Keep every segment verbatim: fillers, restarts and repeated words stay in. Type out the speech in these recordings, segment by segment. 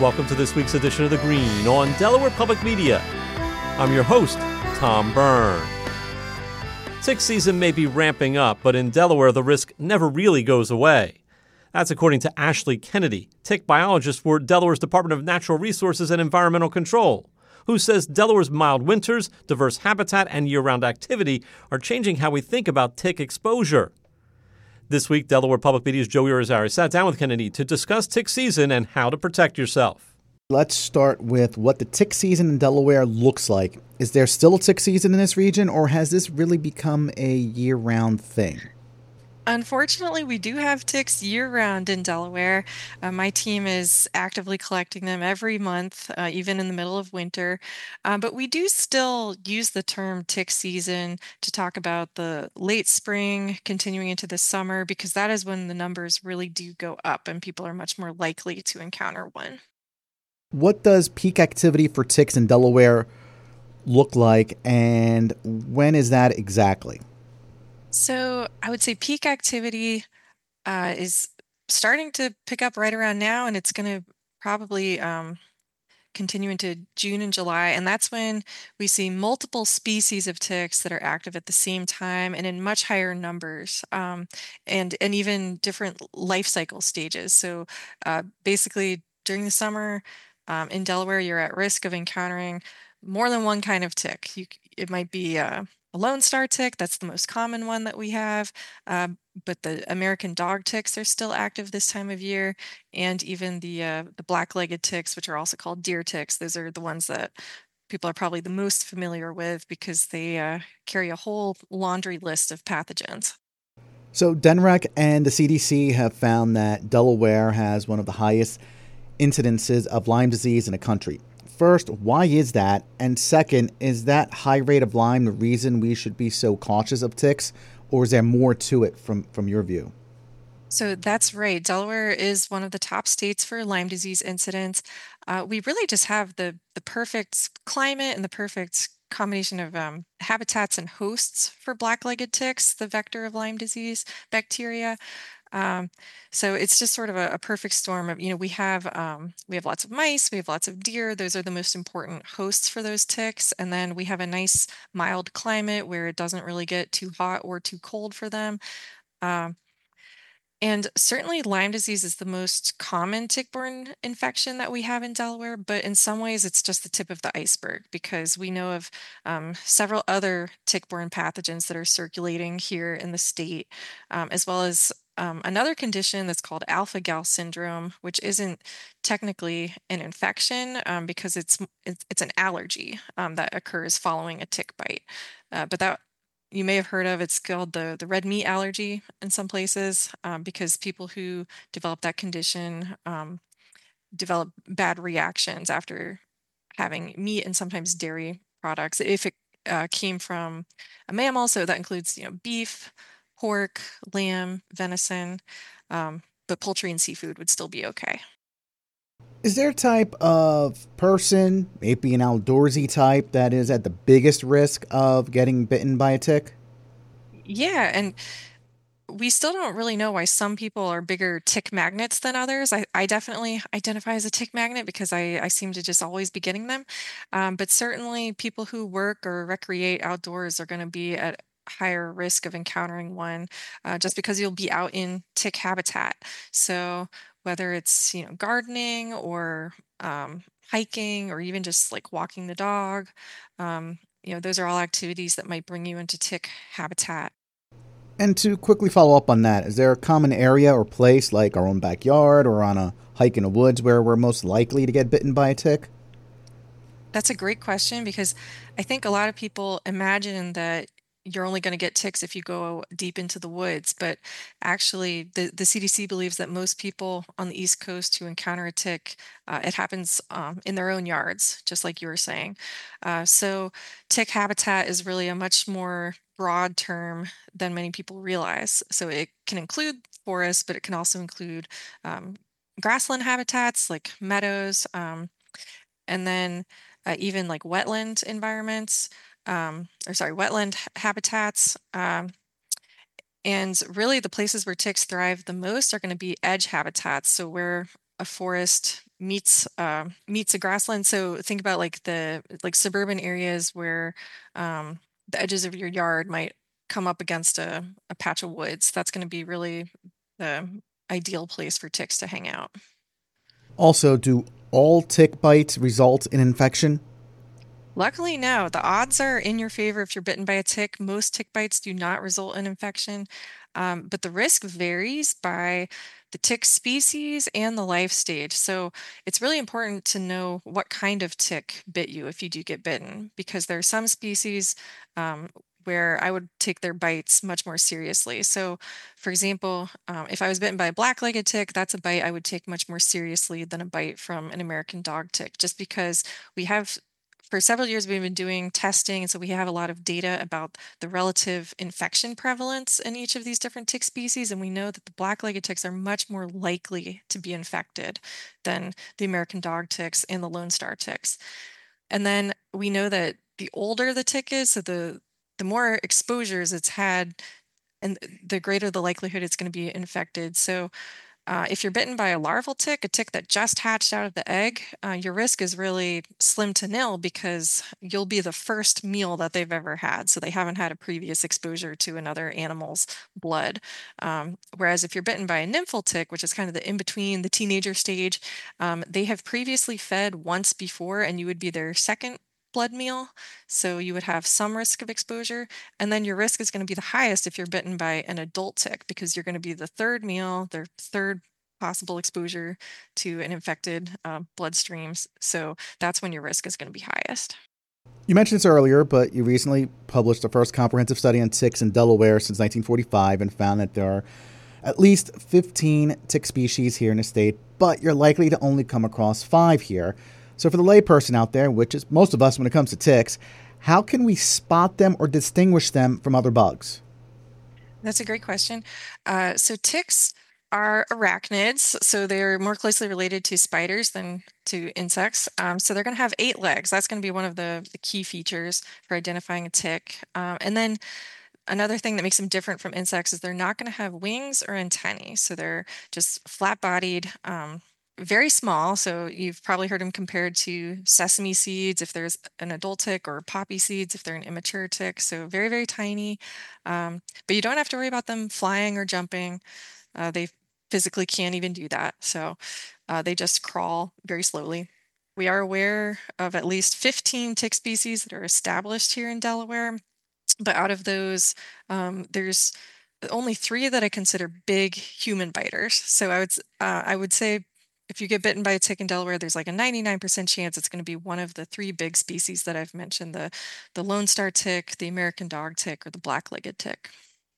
welcome to this week's edition of The Green on Delaware Public Media. I'm your host, Tom Byrne. Tick season may be ramping up, but in Delaware, the risk never really goes away. That's according to Ashley Kennedy, tick biologist for Delaware's Department of Natural Resources and Environmental Control, who says Delaware's mild winters, diverse habitat, and year-round activity are changing how we think about tick exposure. This week, Delaware Public Media's Joey Irizarry sat down with Kennedy to discuss tick season and how to protect yourself. Let's start with what the tick season in Delaware looks like. Is there still a tick season in this region, or has this really become a year-round thing? Unfortunately, we do have ticks year-round in Delaware. Uh, my team is actively collecting them every month, uh, even in the middle of winter. Uh, but we do still use the term tick season to talk about the late spring continuing into the summer, because that is when the numbers really do go up and people are much more likely to encounter one. What does peak activity for ticks in Delaware look like, and when is that exactly? So I would say peak activity uh, is starting to pick up right around now, and it's going to probably um, continue into June and July. And that's when we see multiple species of ticks that are active at the same time and in much higher numbers, um, and, and even different life cycle stages. So uh, basically, during the summer um, in Delaware, you're at risk of encountering more than one kind of tick. You, it might be uh, a lone star tick, that's the most common one that we have, uh, but the American dog ticks are still active this time of year, and even the uh, the black-legged ticks, which are also called deer ticks. Those are the ones that people are probably the most familiar with because they uh, carry a whole laundry list of pathogens. So D N R E C and the C D C have found that Delaware has one of the highest incidences of Lyme disease in the country. First, why is that? And second, is that high rate of Lyme the reason we should be so cautious of ticks, or is there more to it from, from your view? So that's right. Delaware is one of the top states for Lyme disease incidence. Uh, we really just have the the perfect climate and the perfect combination of um, habitats and hosts for black-legged ticks, the vector of Lyme disease bacteria. Um, so it's just sort of a, a perfect storm of, you know, we have um, we have lots of mice, we have lots of deer. Those are the most important hosts for those ticks. And then we have a nice mild climate where it doesn't really get too hot or too cold for them. Um, and certainly Lyme disease is the most common tick-borne infection that we have in Delaware, but in some ways it's just the tip of the iceberg because we know of um, several other tick-borne pathogens that are circulating here in the state, um, as well as um, another condition that's called alpha-gal syndrome, which isn't technically an infection um, because it's, it's it's an allergy um, that occurs following a tick bite. Uh, but that you may have heard of. It's called the, the red meat allergy in some places um, because people who develop that condition um, develop bad reactions after having meat and sometimes dairy products. If it uh, came from a mammal, so that includes you know beef, pork, lamb, venison, um, but poultry and seafood would still be okay. Is there a type of person, maybe an outdoorsy type, that is at the biggest risk of getting bitten by a tick? Yeah, and we still don't really know why some people are bigger tick magnets than others. I, I definitely identify as a tick magnet because I, I seem to just always be getting them. Um, but certainly people who work or recreate outdoors are going to be at higher risk of encountering one uh, just because you'll be out in tick habitat. So whether it's, you know, gardening or um, hiking or even just like walking the dog, um, you know, those are all activities that might bring you into tick habitat. And to quickly follow up on that, is there a common area or place like our own backyard or on a hike in the woods where we're most likely to get bitten by a tick? That's a great question because I think a lot of people imagine that you're only going to get ticks if you go deep into the woods, but actually the, the C D C believes that most people on the East Coast who encounter a tick, uh, it happens um, in their own yards, just like you were saying. Uh, so tick habitat is really a much more broad term than many people realize. So it can include forests, but it can also include um, grassland habitats like meadows, um, and then uh, even like wetland environments, um, or sorry, wetland ha- habitats. Um, and really, the places where ticks thrive the most are going to be edge habitats. So where a forest meets uh, meets a grassland. So think about like the like suburban areas where um, the edges of your yard might come up against a, a patch of woods. That's going to be really the ideal place for ticks to hang out. Also, do all tick bites result in infection? Luckily, no. The odds are in your favor if you're bitten by a tick. Most tick bites do not result in infection, um, but the risk varies by the tick species and the life stage. So it's really important to know what kind of tick bit you if you do get bitten, because there are some species um, where I would take their bites much more seriously. So, for example, um, if I was bitten by a black-legged tick, that's a bite I would take much more seriously than a bite from an American dog tick, just because we have for several years we've been doing testing, and so we have a lot of data about the relative infection prevalence in each of these different tick species, and we know that the black-legged ticks are much more likely to be infected than the American dog ticks and the Lone Star ticks. And then we know that the older the tick is, so the the more exposures it's had, and the greater the likelihood it's going to be infected. So uh, if you're bitten by a larval tick, a tick that just hatched out of the egg, uh, your risk is really slim to nil because you'll be the first meal that they've ever had. So they haven't had a previous exposure to another animal's blood. Um, whereas if you're bitten by a nymphal tick, which is kind of the in between, the teenager stage, um, they have previously fed once before, and you would be their second blood meal. So you would have some risk of exposure. And then your risk is going to be the highest if you're bitten by an adult tick, because you're going to be the third meal, their third possible exposure to an infected uh, bloodstreams. So that's when your risk is going to be highest. You mentioned this earlier, but you recently published the first comprehensive study on ticks in Delaware since nineteen forty-five and found that there are at least fifteen tick species here in the state, but you're likely to only come across five here. So for the layperson out there, which is most of us when it comes to ticks, how can we spot them or distinguish them from other bugs? That's a great question. Uh, so ticks are arachnids, so they're more closely related to spiders than to insects. Um, so they're going to have eight legs. That's going to be one of the, the key features for identifying a tick. Um, and then another thing that makes them different from insects is they're not going to have wings or antennae. So they're just flat-bodied, um, very small. So you've probably heard them compared to sesame seeds if there's an adult tick, or poppy seeds if they're an immature tick. So very, very tiny. Um, but you don't have to worry about them flying or jumping. Uh, they physically can't even do that. So uh, they just crawl very slowly. We are aware of at least fifteen tick species that are established here in Delaware. But out of those, um, there's only three that I consider big human biters. So I would uh, I would say if you get bitten by a tick in Delaware, there's like a ninety-nine percent chance it's going to be one of the three big species that I've mentioned: the the Lone Star tick, the American dog tick, or the black-legged tick.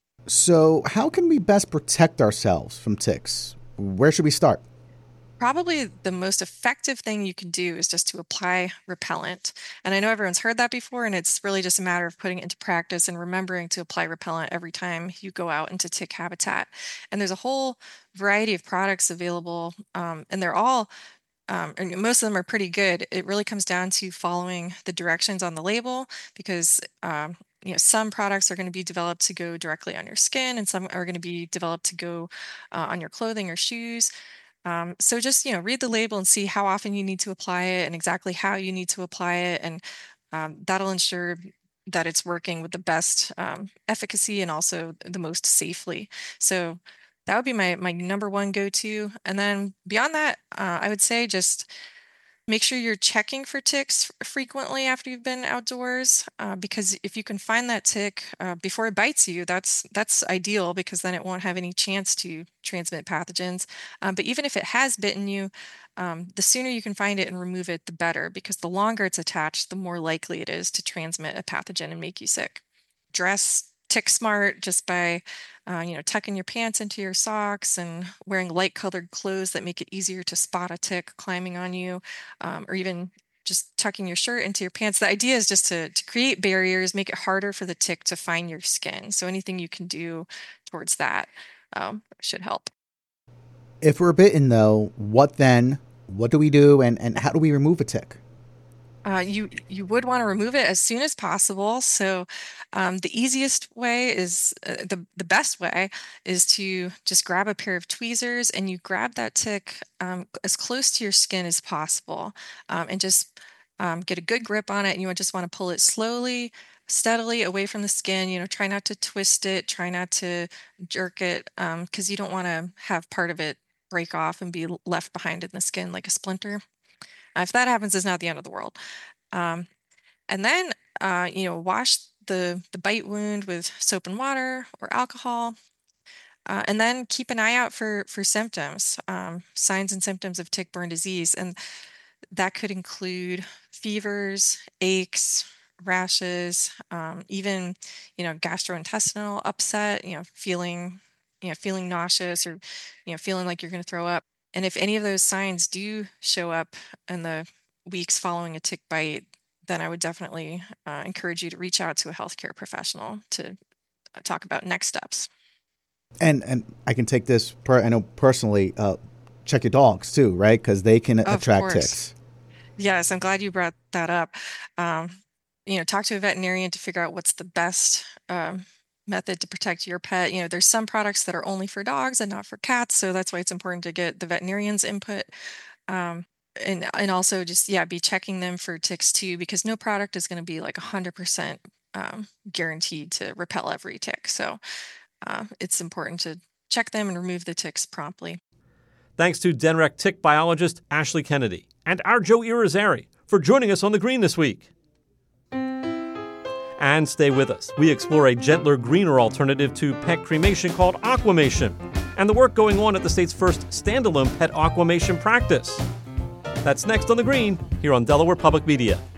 So how can we best protect ourselves from ticks? Where should we start? Probably the most effective thing you can do is just to apply repellent. And I know everyone's heard that before, and it's really just a matter of putting it into practice and remembering to apply repellent every time you go out into tick habitat. And there's a whole variety of products available, um, and they're all um, and most of them are pretty good. It really comes down to following the directions on the label, because um, you know, some products are going to be developed to go directly on your skin, and some are going to be developed to go uh, on your clothing or shoes. Um, so just, you know, read the label and see how often you need to apply it and exactly how you need to apply it. And um, that'll ensure that it's working with the best um, efficacy and also the most safely. So that would be my, my number one go-to. And then beyond that, uh, I would say just make sure you're checking for ticks frequently after you've been outdoors, uh, because if you can find that tick uh, before it bites you, that's that's ideal, because then it won't have any chance to transmit pathogens. Um, but even if it has bitten you, um, the sooner you can find it and remove it, the better, because the longer it's attached, the more likely it is to transmit a pathogen and make you sick. Dress tick smart just by uh, you know, tucking your pants into your socks and wearing light colored clothes that make it easier to spot a tick climbing on you, um, or even just tucking your shirt into your pants. The idea is just to, to create barriers, make it harder for the tick to find your skin. So anything you can do towards that um, should help. If we're bitten, though, what then? What do we do, and, and how do we remove a tick? Uh, you you would want to remove it as soon as possible. So um, the easiest way is uh, the the best way is to just grab a pair of tweezers and you grab that tick um, as close to your skin as possible, um, and just um, get a good grip on it. And you just want to pull it slowly, steadily away from the skin. You know, try not to twist it, try not to jerk it, because you don't want to have part of it break off and be left behind in the skin like a splinter. Uh, if that happens, it's not the end of the world. Um, and then, uh, you know, wash the, the bite wound with soap and water or alcohol. Uh, and then keep an eye out for, for symptoms, um, signs and symptoms of tick-borne disease. And that could include fevers, aches, rashes, um, even, you know, gastrointestinal upset, you know, feeling, you know, feeling nauseous or, you know, feeling like you're going to throw up. And if any of those signs do show up in the weeks following a tick bite, then I would definitely uh, encourage you to reach out to a healthcare professional to uh, talk about next steps. And and I can take this, per, I know personally, uh, check your dogs too, right? Because they can Of attract course. ticks. Yes, I'm glad you brought that up. Um, you know, talk to a veterinarian to figure out what's the best um, method to protect your pet. You know, there's some products that are only for dogs and not for cats, so that's why it's important to get the veterinarian's input. Um, and and also just yeah, be checking them for ticks too, because no product is going to be like one hundred percent um, guaranteed to repel every tick. So uh, it's important to check them and remove the ticks promptly. Thanks to Denrec tick biologist Ashley Kennedy and our Joe Irizarry for joining us on The Green this week. And stay with us. We explore a gentler, greener alternative to pet cremation called aquamation and the work going on at the state's first standalone pet aquamation practice. That's next on The Green here on Delaware Public Media.